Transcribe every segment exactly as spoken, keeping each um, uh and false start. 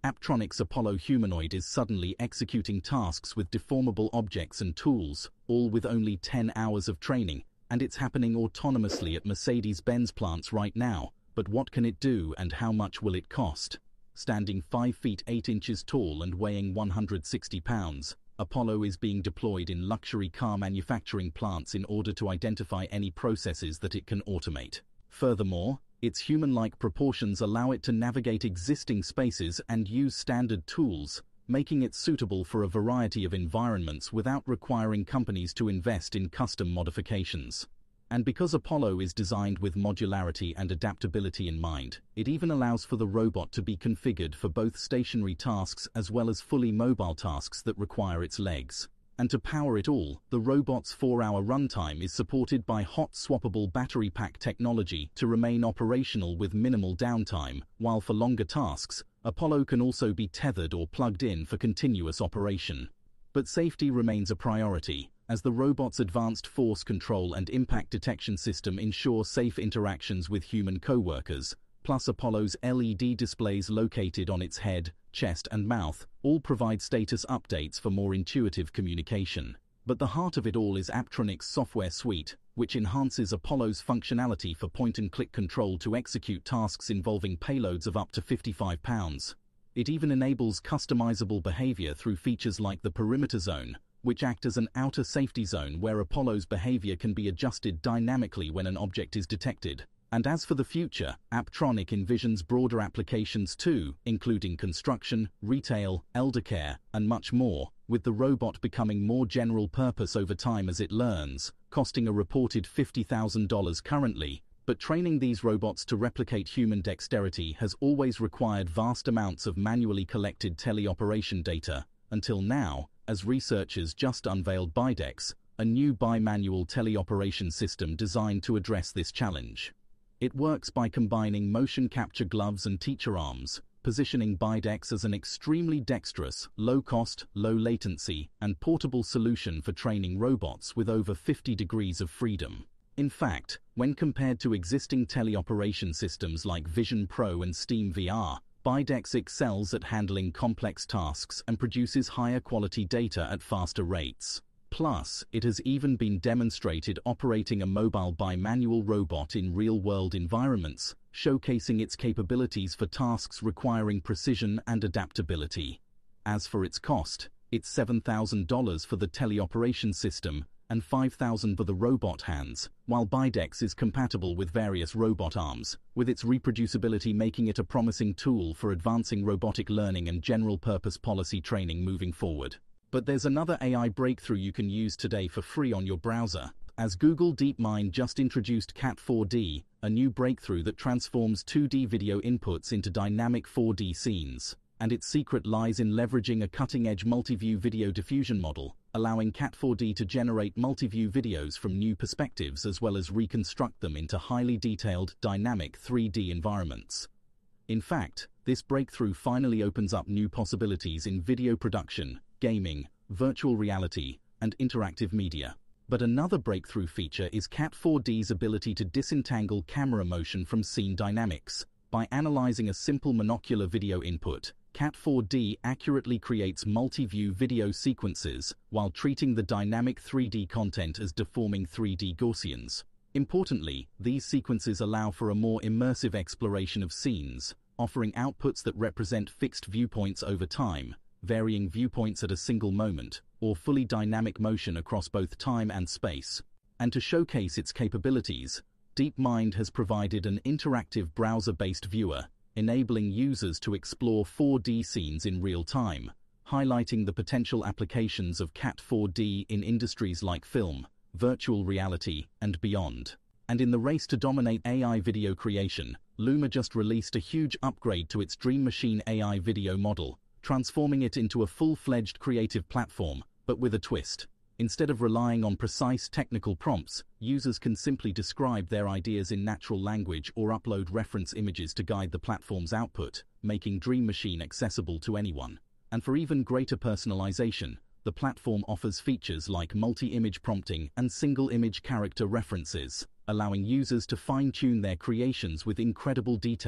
Apptronik's Apollo humanoid is suddenly executing tasks with deformable objects and tools, all with only ten hours of training, and it's happening autonomously at Mercedes-Benz plants right now. But what can it do and how much will it cost? Standing five feet eight inches tall and weighing one hundred sixty pounds, Apollo is being deployed in luxury car manufacturing plants in order to identify any processes that it can automate. Furthermore, its human-like proportions allow it to navigate existing spaces and use standard tools, making it suitable for a variety of environments without requiring companies to invest in custom modifications. And because Apollo is designed with modularity and adaptability in mind, it even allows for the robot to be configured for both stationary tasks as well as fully mobile tasks that require its legs. And to power it all, the robot's four-hour runtime is supported by hot swappable battery pack technology to remain operational with minimal downtime, while for longer tasks, Apollo can also be tethered or plugged in for continuous operation. But safety remains a priority, as the robot's advanced force control and impact detection system ensure safe interactions with human co-workers, plus Apollo's L E D displays located on its head, chest and mouth all provide status updates for more intuitive communication. But the heart of it all is Apptronik's software suite, which enhances Apollo's functionality for point-and-click control to execute tasks involving payloads of up to fifty-five pounds. It even enables customizable behavior through features like the perimeter zone, which act as an outer safety zone where Apollo's behavior can be adjusted dynamically when an object is detected. And as for the future, Apptronik envisions broader applications too, including construction, retail, eldercare, and much more, with the robot becoming more general purpose over time as it learns, costing a reported fifty thousand dollars currently. But training these robots to replicate human dexterity has always required vast amounts of manually collected teleoperation data, until now, as researchers just unveiled Bidex, a new bimanual teleoperation system designed to address this challenge. It works by combining motion capture gloves and teacher arms, positioning Bidex as an extremely dexterous, low-cost, low-latency, and portable solution for training robots with over fifty degrees of freedom. In fact, when compared to existing teleoperation systems like Vision Pro and Steam V R, Bidex excels at handling complex tasks and produces higher quality data at faster rates. Plus, it has even been demonstrated operating a mobile bimanual robot in real-world environments, showcasing its capabilities for tasks requiring precision and adaptability. As for its cost, it's seven thousand dollars for the teleoperation system and five thousand dollars for the robot hands, while Bidex is compatible with various robot arms, with its reproducibility making it a promising tool for advancing robotic learning and general-purpose policy training moving forward. But there's another A I breakthrough you can use today for free on your browser, as Google DeepMind just introduced Cat four D, a new breakthrough that transforms two D video inputs into dynamic four D scenes. And its secret lies in leveraging a cutting-edge multi-view video diffusion model, allowing Cat four D to generate multi-view videos from new perspectives as well as reconstruct them into highly detailed, dynamic three D environments. In fact, this breakthrough finally opens up new possibilities in video production, gaming, virtual reality, and interactive media. But another breakthrough feature is Cat four D's ability to disentangle camera motion from scene dynamics. By analyzing a simple monocular video input, Cat four D accurately creates multi-view video sequences while treating the dynamic three D content as deforming three D Gaussians. Importantly, these sequences allow for a more immersive exploration of scenes, offering outputs that represent fixed viewpoints over time, varying viewpoints at a single moment, or fully dynamic motion across both time and space. And to showcase its capabilities, DeepMind has provided an interactive browser-based viewer, enabling users to explore four D scenes in real time, highlighting the potential applications of Cat four D in industries like film, virtual reality, and beyond. And in the race to dominate A I video creation, Luma just released a huge upgrade to its Dream Machine A I video model, transforming it into a full-fledged creative platform, but with a twist. Instead of relying on precise technical prompts, users can simply describe their ideas in natural language or upload reference images to guide the platform's output, making Dream Machine accessible to anyone. And for even greater personalization, the platform offers features like multi-image prompting and single-image character references, allowing users to fine-tune their creations with incredible detail.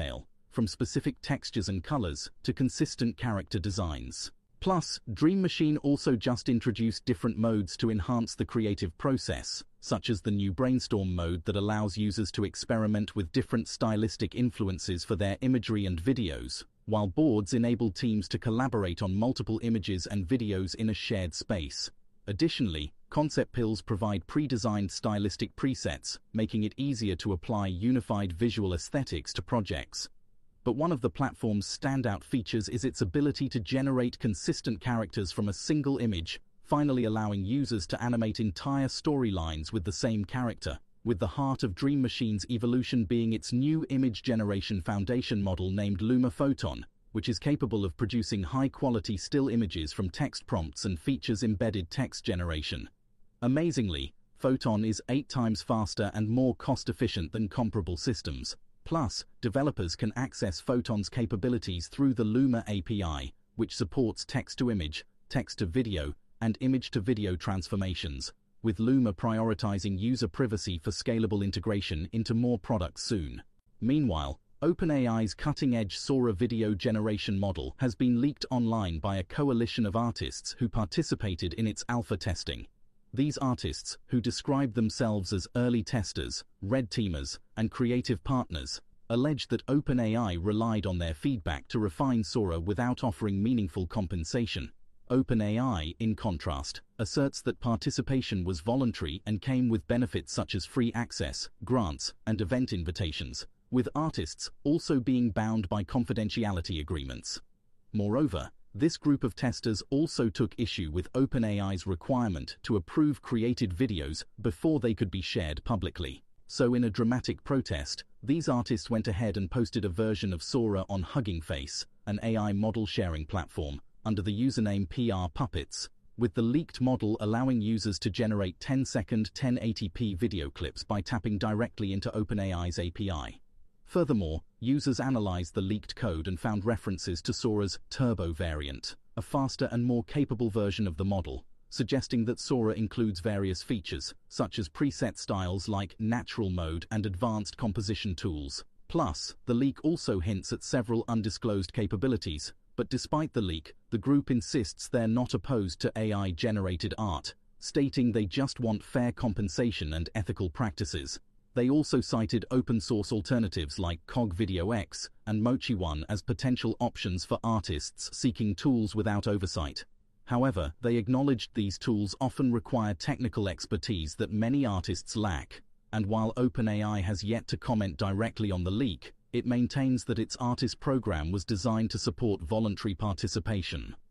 from specific textures and colors to consistent character designs. Plus, Dream Machine also just introduced different modes to enhance the creative process, such as the new Brainstorm mode that allows users to experiment with different stylistic influences for their imagery and videos, while Boards enable teams to collaborate on multiple images and videos in a shared space. Additionally, Concept Pills provide pre-designed stylistic presets, making it easier to apply unified visual aesthetics to projects. But one of the platform's standout features is its ability to generate consistent characters from a single image, finally allowing users to animate entire storylines with the same character, with the heart of Dream Machine's evolution being its new image generation foundation model named Luma Photon, which is capable of producing high-quality still images from text prompts and features embedded text generation. Amazingly, Photon is eight times faster and more cost-efficient than comparable systems. Plus, developers can access Photon's capabilities through the Luma A P I, which supports text-to-image, text-to-video, and image-to-video transformations, with Luma prioritizing user privacy for scalable integration into more products soon. Meanwhile, OpenAI's cutting-edge Sora video generation model has been leaked online by a coalition of artists who participated in its alpha testing. These artists, who describe themselves as early testers, red teamers, and creative partners, allege that OpenAI relied on their feedback to refine Sora without offering meaningful compensation. OpenAI, in contrast, asserts that participation was voluntary and came with benefits such as free access, grants, and event invitations, with artists also being bound by confidentiality agreements. Moreover, this group of testers also took issue with OpenAI's requirement to approve created videos before they could be shared publicly. So in a dramatic protest, these artists went ahead and posted a version of Sora on Hugging Face, an A I model sharing platform, under the username P R Puppets, with the leaked model allowing users to generate ten second ten eighty p video clips by tapping directly into OpenAI's A P I. Furthermore, users analyzed the leaked code and found references to Sora's Turbo variant, a faster and more capable version of the model, suggesting that Sora includes various features, such as preset styles like natural mode and advanced composition tools. Plus, the leak also hints at several undisclosed capabilities, but despite the leak, the group insists they're not opposed to A I-generated art, stating they just want fair compensation and ethical practices. They also cited open-source alternatives like CogVideoX and MochiOne as potential options for artists seeking tools without oversight. However, they acknowledged these tools often require technical expertise that many artists lack, and while OpenAI has yet to comment directly on the leak, it maintains that its artist program was designed to support voluntary participation.